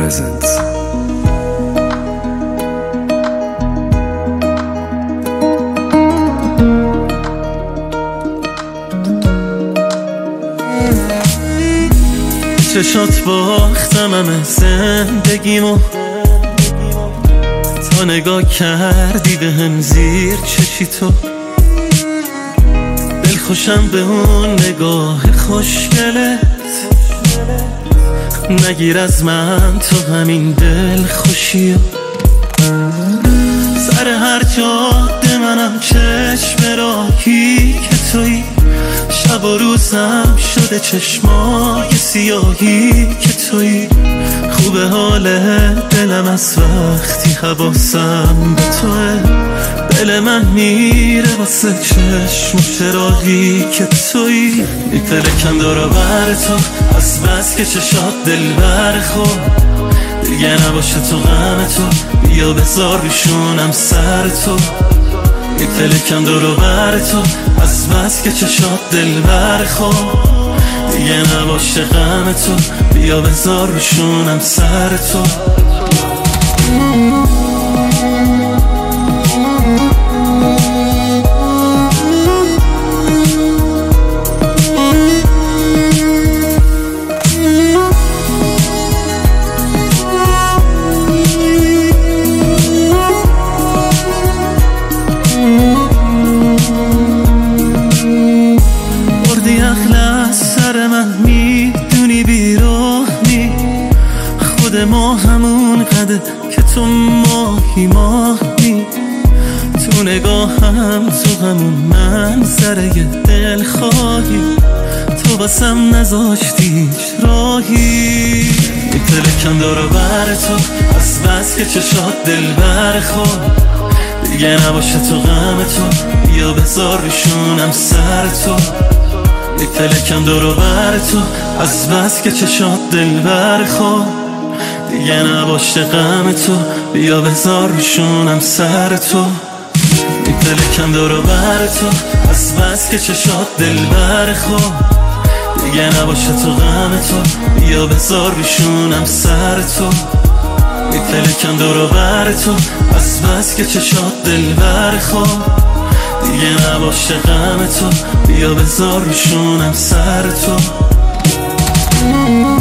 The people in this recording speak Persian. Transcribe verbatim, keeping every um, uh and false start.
presents. چشات باختم همه زندگیمو، تا نگاه کردی به هم زیر چشی تو. دل خوشم به اون نگاه خوشگلت، نگیر از من تو همین دل خوشی. سر هر جاده منم چشم راهی که تویی، شب و روزم شده چشمای سیاهی که تویی. خوبه حال دلم از وقتی حواسم به توه، دل من میره واسه چشم و چراغی که تویی. میپلکم دور و بر تو از بس که چشات دل برخور، دیگه نباشه تو غم تو، بیا بذار روشونم سر تو. میپلکم دور و بر تو از بس که چشات دل برخور، دیگه نباشه غم تو، بیا بذار روشونم سر تو. ما همون قده که تو ماهی ماهی، تو نگاهم تو همون منظره دل خواهی، تو بسم نذاشتی راهی. میپلکم دور و بر تو از بس که چشات دل برخور، دیگه نباشه تو غم تو، بیا بذار روشونم سر تو. میپلکم دور و بر تو از بس که چشات دل برخور، دیگه نباشه غم تو، بیا بذار روشونم سر تو. میپلکم دور و بر تو از بس که چشات دل برخور، دیگه نباشه تو غم تو، بیا بذار روشونم سر تو. میپلکم دور و بر تو از بس که چشات دل برخور، دیگه نباشه غم تو، بیا بذار روشونم سر تو.